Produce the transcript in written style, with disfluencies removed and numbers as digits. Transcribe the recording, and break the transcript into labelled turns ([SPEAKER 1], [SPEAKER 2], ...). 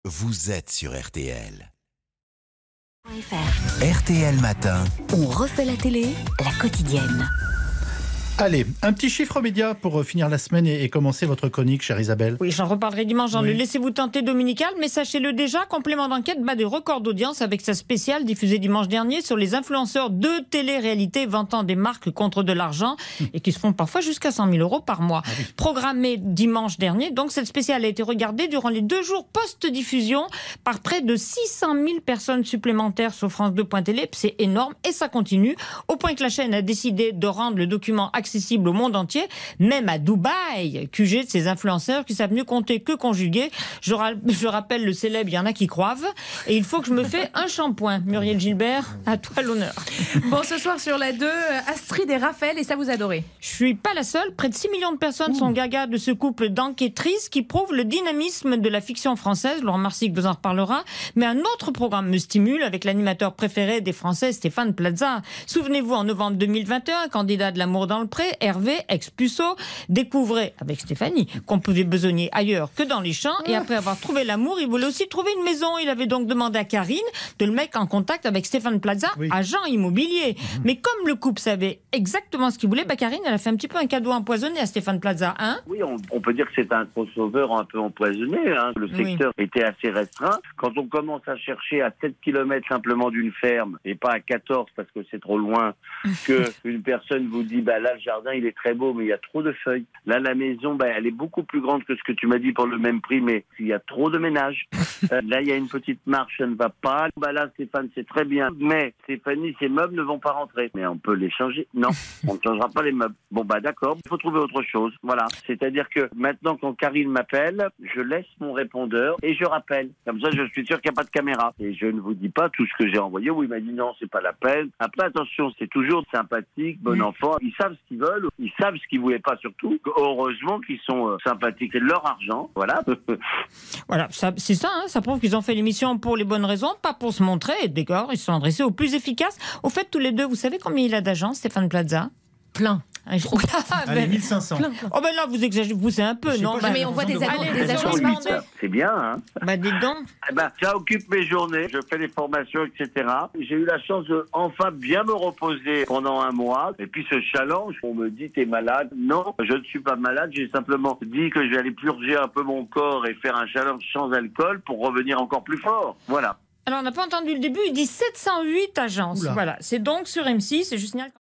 [SPEAKER 1] vous êtes sur RTL.
[SPEAKER 2] RTL Matin.
[SPEAKER 3] On refait la télé, la quotidienne.
[SPEAKER 4] Allez, un petit chiffre média pour finir la semaine et commencer votre chronique, chère Isabelle.
[SPEAKER 5] Oui, j'en reparlerai dimanche dans le Laissez-vous tenter dominical, mais sachez-le déjà, complément d'enquête bat des records d'audience avec sa spéciale diffusée dimanche dernier sur les influenceurs de télé-réalité vantant des marques contre de l'argent et qui se font parfois jusqu'à 100 000 euros par mois. Programmée dimanche dernier, donc cette spéciale a été regardée durant les 2 jours post-diffusion par près de 600 000 personnes supplémentaires sur France 2.tv. C'est énorme et ça continue, au point que la chaîne a décidé de rendre le document accessible au monde entier, même à Dubaï, QG de ces influenceurs qui savent mieux compter que conjuguer. Je rappelle le célèbre, il y en a qui croivent, et il faut que je me fais un shampoing. Muriel Gilbert, à toi l'honneur.
[SPEAKER 6] Bon, ce soir sur la 2, Astrid et Raphaël, et ça vous adorez.
[SPEAKER 5] Je suis pas la seule, près de 6 millions de personnes sont gaga de ce couple d'enquêtrices qui prouve le dynamisme de la fiction française. Laurent Marsic vous en reparlera, mais un autre programme me stimule avec l'animateur préféré des Français, Stéphane Plaza. Souvenez-vous, en novembre 2021, candidat de l'amour dans le pré, Hervé, ex-Puceau, découvrait avec Stéphanie qu'on pouvait besogner ailleurs que dans les champs, et après avoir trouvé l'amour, il voulait aussi trouver une maison. Il avait donc demandé à Karine de le mettre en contact avec Stéphane Plaza, agent immobilier. Mais comme le couple savait exactement ce qu'il voulait, Karine, elle a fait un petit peu un cadeau empoisonné à Stéphane Plaza.
[SPEAKER 7] Oui, on peut dire que c'est un crossover un peu empoisonné. Le secteur était assez restreint. Quand on commence à chercher à 7 km simplement d'une ferme, et pas à 14 parce que c'est trop loin, qu'une personne vous dit, là, le jardin, il est très beau, mais il y a trop de feuilles. Là, la maison, elle est beaucoup plus grande que ce que tu m'as dit pour le même prix, mais il y a trop de ménage. Là, il y a une petite marche, ça ne va pas. Là, Stéphane, c'est très bien, mais Stéphanie, ces meubles ne vont pas rentrer. Mais on peut les changer. Non, on ne changera pas les meubles. Bon, d'accord, il faut trouver autre chose. Voilà. C'est-à-dire que maintenant, quand Karine m'appelle, je laisse mon répondeur et je rappelle. Comme ça, je suis sûr qu'il n'y a pas de caméra. Et je ne vous dis pas tout ce que j'ai envoyé. Oui, il m'a dit non, c'est pas la peine. Après, attention, c'est toujours sympathique, bon enfant. Ils savent ce qu'ils veulent, ils savent ce qu'ils voulaient pas surtout. Heureusement qu'ils sont sympathiques, c'est leur argent, voilà.
[SPEAKER 5] Voilà, c'est ça, ça prouve qu'ils ont fait l'émission pour les bonnes raisons, pas pour se montrer, et d'accord, ils se sont adressés aux plus efficaces. Au fait, tous les deux, vous savez combien il a d'agents, Stéphane Plaza?
[SPEAKER 6] Plein.
[SPEAKER 4] Allez, 1500.
[SPEAKER 5] Oh là, vous exagérez, vous poussez un peu, non?
[SPEAKER 6] Mais on voit des agences.
[SPEAKER 7] C'est bien,
[SPEAKER 5] dites donc.
[SPEAKER 7] Ça occupe mes journées, je fais des formations, etc. J'ai eu la chance de enfin bien me reposer pendant un mois. Et puis ce challenge, on me dit, t'es malade. Non, je ne suis pas malade, j'ai simplement dit que je vais aller purger un peu mon corps et faire un challenge sans alcool pour revenir encore plus fort. Voilà.
[SPEAKER 5] Alors, on n'a pas entendu le début, il dit 708 agences. Oula. Voilà, c'est donc sur M6, et je signale